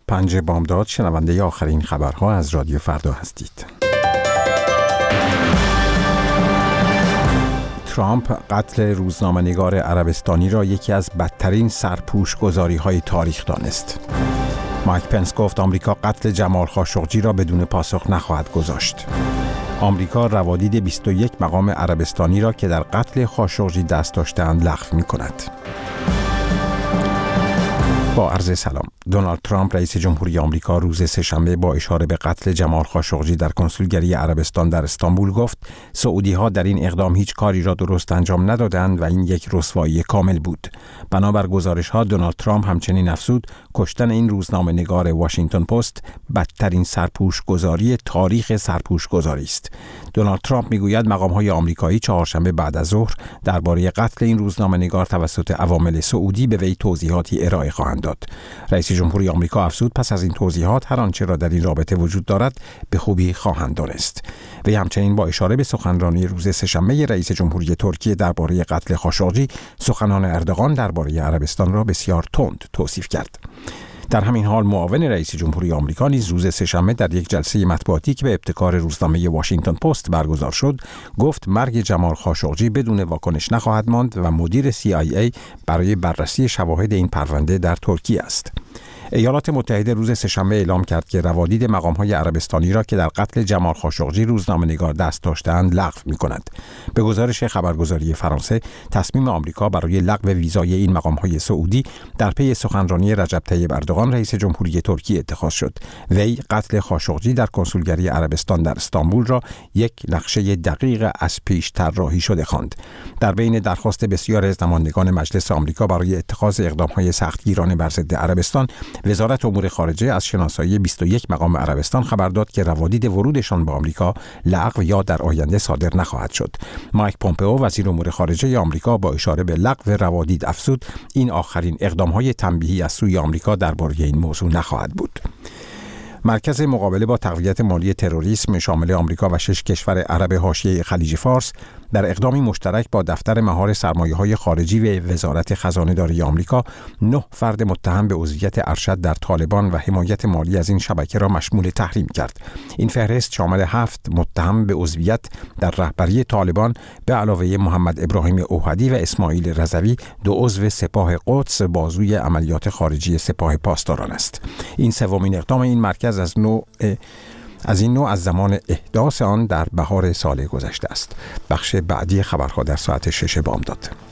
5 بامداد شنونده آخرین خبرها از رادیو فردا هستید. ترامپ قتل روزنامه‌نگار عربستانی را یکی از بدترین سرپوش‌گذاری‌های تاریخ دانست. مایک پنس گفت آمریکا قتل جمال خاشقجی را بدون پاسخ نخواهد گذاشت. آمریکا روادید 21 مقام عربستانی را که در قتل خاشقجی دست داشته‌اند لغو می‌کند. با عرض سلام. دونالد ترامپ رئیس جمهوری آمریکا روز سه‌شنبه با اشاره به قتل جمال خاشقجی در کنسولگری عربستان در استانبول گفت سعودی‌ها در این اقدام هیچ کاری را درست انجام ندادند و این یک رسوایی کامل بود. بنابر گزارش‌ها دونالد ترامپ همچنین افزود کشتن این روزنامه‌نگار واشنگتن پست بدترین سرپوش‌گذاری تاریخ سرپوش‌گذاری است. دونالد ترامپ میگوید مقام‌های آمریکایی چهارشنبه بعد از ظهر درباره قتل این روزنامه‌نگار توسط عوامل سعودی به وی توضیحاتی ارائه خواهند داد. رئیس جمهوری آمریکا افزود پس از این توضیحات هر آنچه را در این رابطه وجود دارد به خوبی خواهند دانست. وی همچنین با اشاره به سخنرانی روز سه‌شنبه رئیس جمهوری ترکیه درباره قتل خاشقجی سخنان اردوغان درباره عربستان را بسیار تند توصیف کرد. در همین حال معاون رئیس جمهوری آمریکا نیز روز سه‌شنبه در یک جلسه مطبوعاتی که به ابتکار روزنامه واشنگتن پست برگزار شد گفت مرگ جمال خاشقجی بدون واکنش نخواهد ماند و مدیر CIA برای بررسی شواهد این پرونده در ترکیه است. ایالات متحده روز سه‌شنبه اعلام کرد که روادید مقام‌های عربستانی را که در قتل جمال خاشقجی روزنامه‌نگار دست داشته‌اند لغو می‌کند. به گزارش خبرگزاری فرانسه، تصمیم آمریکا برای لغو ویزای این مقام‌های سعودی در پی سخنرانی رجب طیب اردوغان رئیس جمهوری ترکیه اتخاذ شد. وی قتل خاشقجی در کنسولگری عربستان در استانبول را یک نقشه دقیق از پیش طراحی شده خواند. در بین درخواست بسیار از نمایندگان مجلس آمریکا برای اتخاذ اقدام‌های سختگیرانه بر ضد عربستان، وزارت امور خارجه از شناسایی 21 مقام عربستان خبر داد که روادید ورودشان به آمریکا لغو یا در آینده صادر نخواهد شد. مایک پومپئو وزیر امور خارجه آمریکا با اشاره به لغو روادید افزود این آخرین اقدام‌های تنبیهی از سوی آمریکا درباره این موضوع نخواهد بود. مرکز مقابله با تقویت مالی تروریسم شامل آمریکا و 6 کشور عرب حاشیه خلیج فارس در اقدامی مشترک با دفتر مهار سرمایه‌های خارجی و وزارت خزانه‌داری آمریکا 9 فرد متهم به عضویت ارشد در طالبان و حمایت مالی از این شبکه را مشمول تحریم کرد. این فهرست شامل 7 متهم به عضویت در رهبری طالبان به علاوه محمد ابراهیم اوحدی و اسماعیل رضوی، 2 عضو سپاه قدس بازوی عملیات خارجی سپاه پاسداران است. این سومین اقدام این مرکز از این نوع از زمان احداث آن در بهار سال گذشته است. بخش بعدی خبرها در ساعت 6 بامداد.